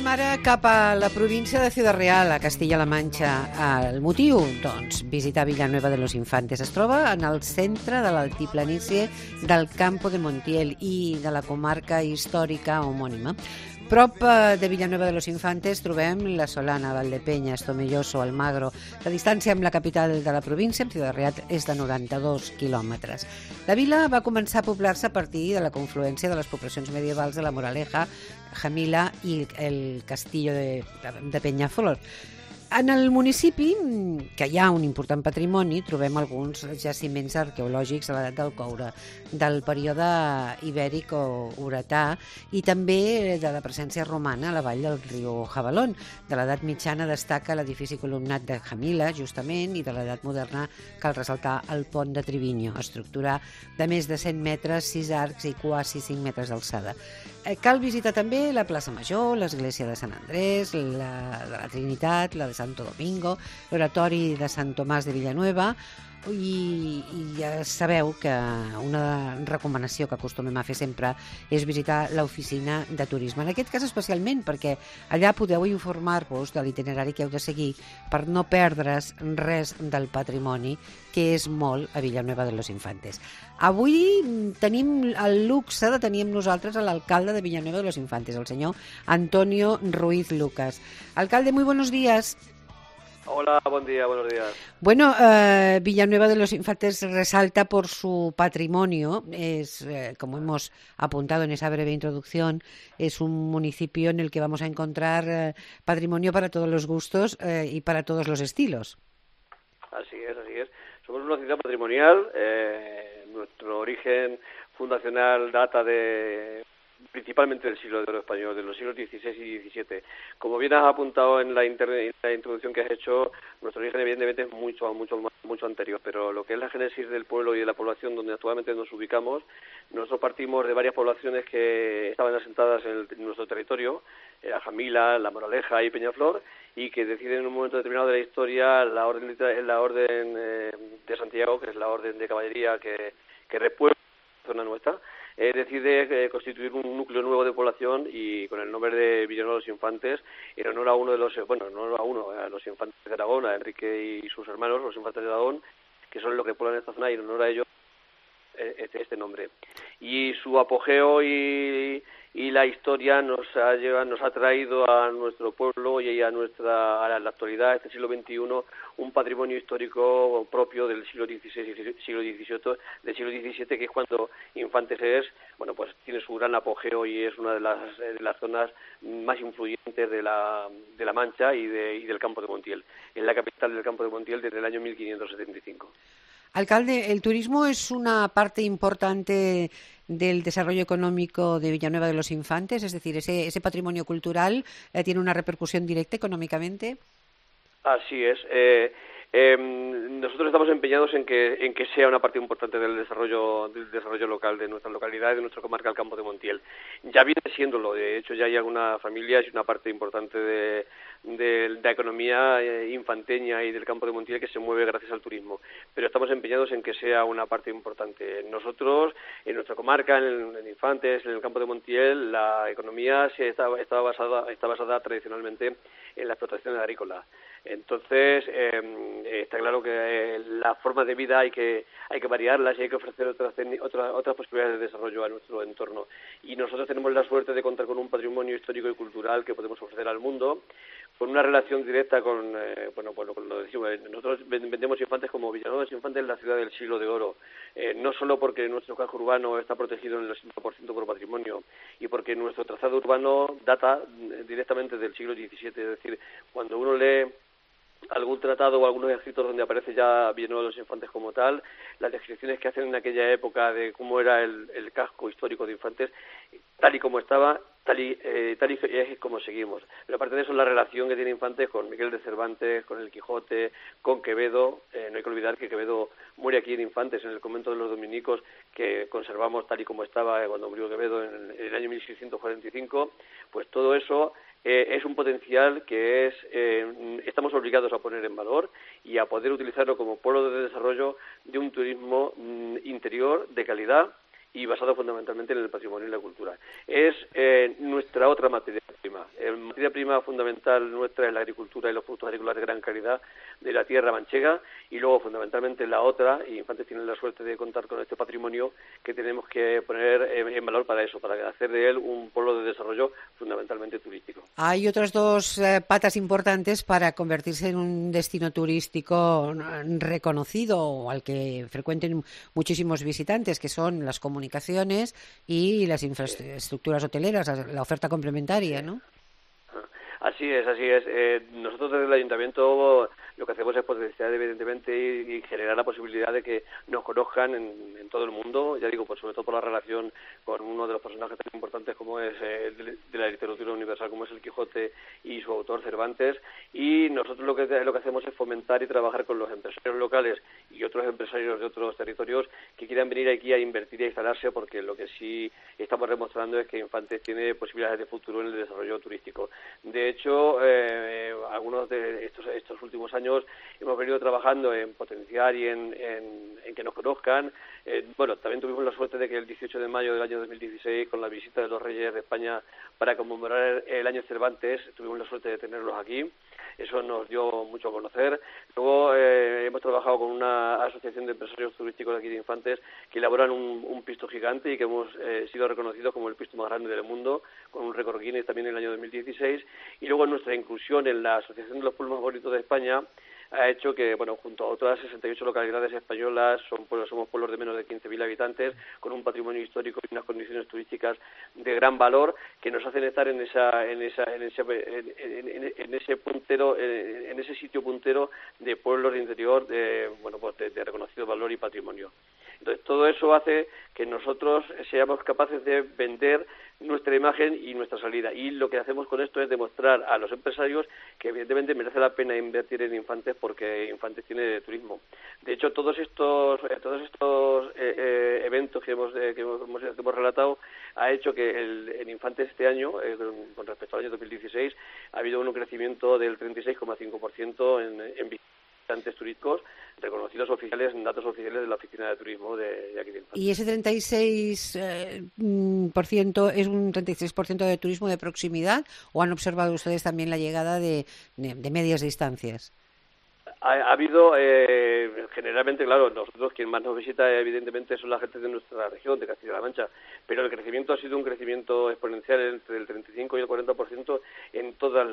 anem ara cap a la província de Ciudad Real, a Castilla-La Manxa. El motiu? Doncs visitar Villanueva de los Infantes. Es troba en el centre de l'altiplanície del Campo de Montiel i de la comarca històrica homònima. Prop de Villanueva de los Infantes trobem la Solana, Valdepeñas, Tomelloso, Almagro. La distància amb la capital de la província, amb Ciudad Real, és de 92 quilòmetres. La vila va començar a poblar-se a partir de la confluència de les poblacions medievals de la Moraleja, Jamila i el Castillo de Peñaflor. En el municipi, que hi ha un important patrimoni, trobem alguns jaciments arqueològics de l'edat del coure, del període ibèric o uretà, i també de la presència romana a la vall del riu Jabalón. De l'edat mitjana destaca l'edifici columnat de Jamila, justament, i de l'edat moderna cal ressaltar el pont de Triviño, estructura de més de 100 metres, 6 arcs i quasi 5 metres d'alçada. Cal visitar també la plaça Major, l'església de Sant Andrés, la de la Trinitat, la de Santo Domingo, l'oratori de Sant Tomàs de Villanueva, i ja sabeu que una recomanació que acostumem a fer sempre és visitar l'oficina de turisme. En aquest cas especialment perquè allà podeu informar-vos de l'itinerari que heu de seguir per no perdre's res del patrimoni, que és molt a Villanueva de los Infantes. Avui tenim el luxe de tenir amb nosaltres l'alcalde de Villanueva de los Infantes, el senyor Antonio Ruiz Lucas. Alcalde, muy buenos días. Hola, buen día, buenos días. Bueno, Villanueva de los Infantes resalta por su patrimonio. Es, como hemos apuntado en esa breve introducción, es un municipio en el que vamos a encontrar patrimonio para todos los gustos y para todos los estilos. Así es, así es. Somos una ciudad patrimonial. Nuestro origen fundacional data principalmente del siglo de oro español, de los siglos XVI y XVII. Como bien has apuntado en la introducción que has hecho, nuestro origen evidentemente es mucho anterior, pero lo que es la génesis del pueblo y de la población donde actualmente nos ubicamos, nosotros partimos de varias poblaciones que estaban asentadas en nuestro territorio, Jamila, La Moraleja y Peñaflor, y que deciden en un momento determinado de la historia la orden de Santiago, que es la orden de caballería que repuebla la zona nuestra, decide constituir un núcleo nuevo de población y con el nombre de Villanueva de los Infantes, en honor a a los infantes de Aragón, a Enrique y sus hermanos, los infantes de Aragón, que son los que pueblan esta zona, y en honor a ellos este nombre. Y su apogeo y la historia nos ha traído a nuestro pueblo y a la actualidad, este siglo XXI, un patrimonio histórico propio del siglo XVI y siglo XVIII, del siglo XVII, que es cuando Infantes tiene su gran apogeo y es una de las zonas más influyentes de la Mancha y del Campo de Montiel. Es la capital del Campo de Montiel desde el año 1575. Alcalde, el turismo es una parte importante del desarrollo económico de Villanueva de los Infantes, es decir, ese patrimonio cultural tiene una repercusión directa económicamente. Así es. Nosotros estamos empeñados en que sea una parte importante del desarrollo local de nuestra localidad y de nuestra comarca, el Campo de Montiel. Ya viene siéndolo, de hecho ya hay algunas familias y una parte importante de la economía infanteña y del Campo de Montiel que se mueve gracias al turismo, pero estamos empeñados en que sea una parte importante. Nosotros, en nuestra comarca, en Infantes, en el Campo de Montiel, la economía está basada tradicionalmente en la explotación agrícola. Entonces, está claro que la forma de vida hay que variarlas y hay que ofrecer otras posibilidades de desarrollo a nuestro entorno. Y nosotros tenemos la suerte de contar con un patrimonio histórico y cultural que podemos ofrecer al mundo, con una relación directa con lo decimos, nosotros vendemos Infantes como Villanueva de los Infantes, la ciudad del siglo de oro, no solo porque nuestro casco urbano está protegido en el 60% por patrimonio y porque nuestro trazado urbano data directamente del siglo XVII, es decir, cuando uno lee algún tratado o algunos escritos donde aparece ya Villanueva de los Infantes como tal, las descripciones que hacen en aquella época de cómo era el casco histórico de Infantes, tal y como estaba, tal y es como seguimos. Pero aparte de eso, la relación que tiene Infantes con Miguel de Cervantes, con el Quijote, con Quevedo, no hay que olvidar que Quevedo muere aquí en Infantes, en el convento de los dominicos, que conservamos tal y como estaba cuando murió Quevedo en el año 1645, pues todo eso es un potencial que estamos obligados a poner en valor y a poder utilizarlo como polo de desarrollo de un turismo interior de calidad y basado fundamentalmente en el patrimonio y la cultura. Es nuestra otra materia prima. La materia prima fundamental nuestra es la agricultura y los productos agrícolas de gran calidad de la tierra manchega, y luego fundamentalmente la otra, y Infantes tiene la suerte de contar con este patrimonio que tenemos que poner en valor para eso, para hacer de él un polo de desarrollo fundamentalmente turístico. Hay otras dos patas importantes para convertirse en un destino turístico reconocido al que frecuenten muchísimos visitantes, que son las comunicaciones y las infraestructuras hoteleras, la oferta complementaria, ¿no? Así es. Nosotros desde el Ayuntamiento lo que hacemos es potenciar evidentemente y generar la posibilidad de que nos conozcan en todo el mundo, ya digo, sobre todo por la relación con uno de los personajes tan importantes como es de la literatura universal, como es el Quijote y su autor Cervantes, y nosotros lo que hacemos es fomentar y trabajar con los empresarios locales y otros empresarios de otros territorios que quieran venir aquí a invertir y a instalarse, porque lo que sí estamos demostrando es que Infantes tiene posibilidades de futuro en el desarrollo turístico. De hecho, algunos de estos últimos años hemos venido trabajando en potenciar y en que nos conozcan. También tuvimos la suerte de que el 18 de mayo del año 2016, con la visita de los Reyes de España para conmemorar el año Cervantes, tuvimos la suerte de tenerlos aquí. Eso nos dio mucho a conocer. Luego hemos trabajado con una asociación de empresarios turísticos de aquí de Infantes que elaboran un pisto gigante y que hemos sido reconocidos como el pisto más grande del mundo, con un récord Guinness también en el año 2016. Y luego nuestra inclusión en la Asociación de los Pueblos Más Bonitos de España ha hecho que, junto a otras 68 localidades españolas, somos pueblos de menos de 15.000 habitantes, con un patrimonio histórico y unas condiciones turísticas de gran valor que nos hacen estar en ese puntero, en ese sitio puntero de pueblos de interior de reconocido valor y patrimonio. Entonces, todo eso hace que nosotros seamos capaces de vender nuestra imagen y nuestra salida. Y lo que hacemos con esto es demostrar a los empresarios que evidentemente merece la pena invertir en Infantes, porque Infantes tiene turismo. De hecho, todos estos eventos que hemos relatado ha hecho que en Infantes este año, con respecto al año 2016, ha habido un crecimiento del 36,5% en visitantes turísticos reconocidos oficiales en datos oficiales de la Oficina de Turismo de aquí de Infantes. ¿Y ese 36% es un 36% de turismo de proximidad, o han observado ustedes también la llegada de medias distancias? Ha habido, generalmente, claro, nosotros quien más nos visita evidentemente son la gente de nuestra región, de Castilla-La Mancha, pero el crecimiento ha sido un crecimiento exponencial entre el 35 y el 40% en todos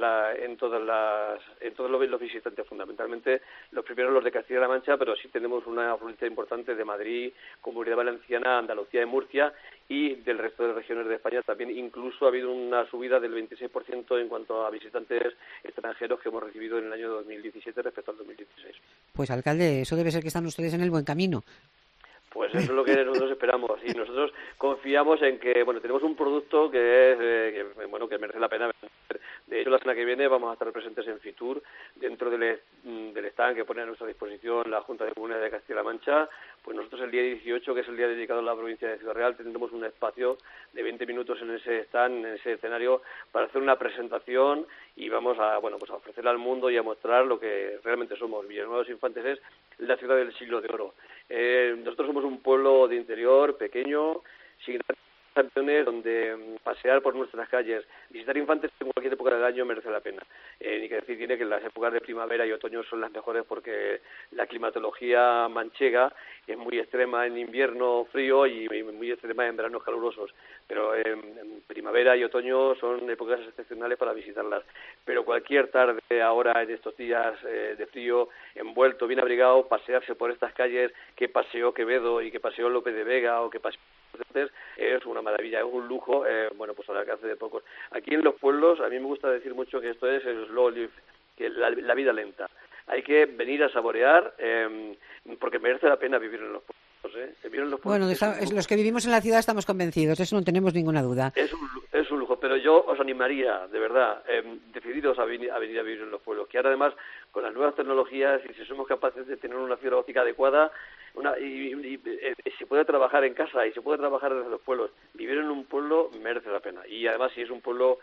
los visitantes, fundamentalmente los primeros los de Castilla-La Mancha, pero sí tenemos una afluencia importante de Madrid, Comunidad Valenciana, Andalucía y Murcia, y del resto de regiones de España también. Incluso ha habido una subida del 26% en cuanto a visitantes extranjeros que hemos recibido en el año 2017 respecto al 2016. Pues, alcalde, eso debe ser que están ustedes en el buen camino. Pues eso es lo que nosotros esperamos, y nosotros confiamos en que, tenemos un producto que merece la pena vender. De hecho, la semana que viene vamos a estar presentes en Fitur, dentro del stand que pone a nuestra disposición la Junta de Comunidades de Castilla-La Mancha. Pues nosotros el día 18, que es el día dedicado a la provincia de Ciudad Real, tendremos un espacio de 20 minutos en ese stand, en ese escenario, para hacer una presentación, y vamos a ofrecerle al mundo y a mostrar lo que realmente somos. Villanueva de los Infantes es la ciudad del siglo de oro. Nosotros somos un pueblo de interior pequeño, sin grandes, donde pasear por nuestras calles, visitar Infantes en cualquier época del año merece la pena. Ni que decir tiene que las épocas de primavera y otoño son las mejores, porque la climatología manchega es muy extrema en invierno frío y muy extrema en veranos calurosos, pero en primavera y otoño son épocas excepcionales para visitarlas. Pero cualquier tarde ahora, en estos días de frío, envuelto, bien abrigado, pasearse por estas calles que paseó Quevedo y que paseó López de Vega o que paseó es una maravilla, es un lujo, pues al alcance de pocos. Aquí en los pueblos, a mí me gusta decir mucho que esto es el slow life, que la vida lenta. Hay que venir a saborear, porque merece la pena vivir en los pueblos. Vivir en los pueblos los que vivimos en la ciudad estamos convencidos, eso no tenemos ninguna duda. Es un lujo, pero yo os animaría, de verdad, decididos a venir a vivir en los pueblos, que ahora además, con las nuevas tecnologías, y si somos capaces de tener una fibra óptica adecuada, se puede trabajar en casa y se puede trabajar desde los pueblos. Vivir en un pueblo merece la pena, y además si es un pueblo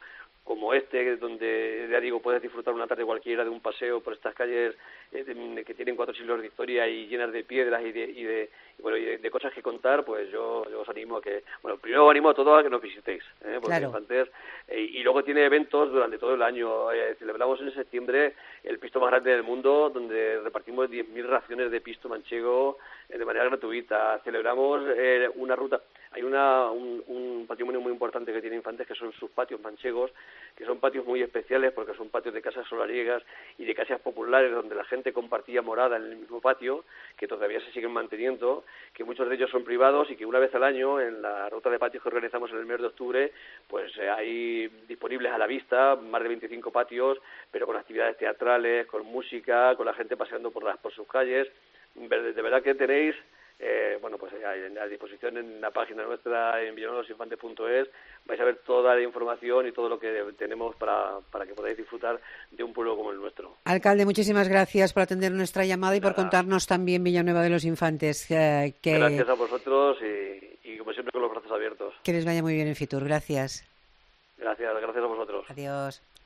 como donde ya digo puedes disfrutar una tarde cualquiera de un paseo por estas calles que tienen 4 siglos de historia y llenas de piedras y de cosas que contar, pues yo os animo a que, primero os animo a todos a que nos visitéis, porque claro. Infantes, y luego tiene eventos durante todo el año. Celebramos en septiembre el pisto más grande del mundo, donde repartimos 10.000 raciones de pisto manchego de manera gratuita. Celebramos una ruta. Hay un patrimonio muy importante que tiene Infantes, que son sus patios manchegos, que son patios muy especiales porque son patios de casas solariegas y de casas populares donde la gente compartía morada en el mismo patio, que todavía se siguen manteniendo, que muchos de ellos son privados y que una vez al año en la ruta de patios que organizamos en el mes de octubre, pues hay disponibles a la vista más de 25 patios, pero con actividades teatrales, con música, con la gente paseando por sus calles. De verdad que tenéis pues a disposición en la página nuestra en villalondelosinfantes.es vais a ver toda la información y todo lo que tenemos para que podáis disfrutar de un pueblo como el nuestro. Alcalde, muchísimas gracias por atender nuestra llamada y por contarnos también Villanueva de los Infantes. Gracias a vosotros y como siempre con los brazos abiertos. Que les vaya muy bien en Fitur. Gracias. Gracias a vosotros. Adiós.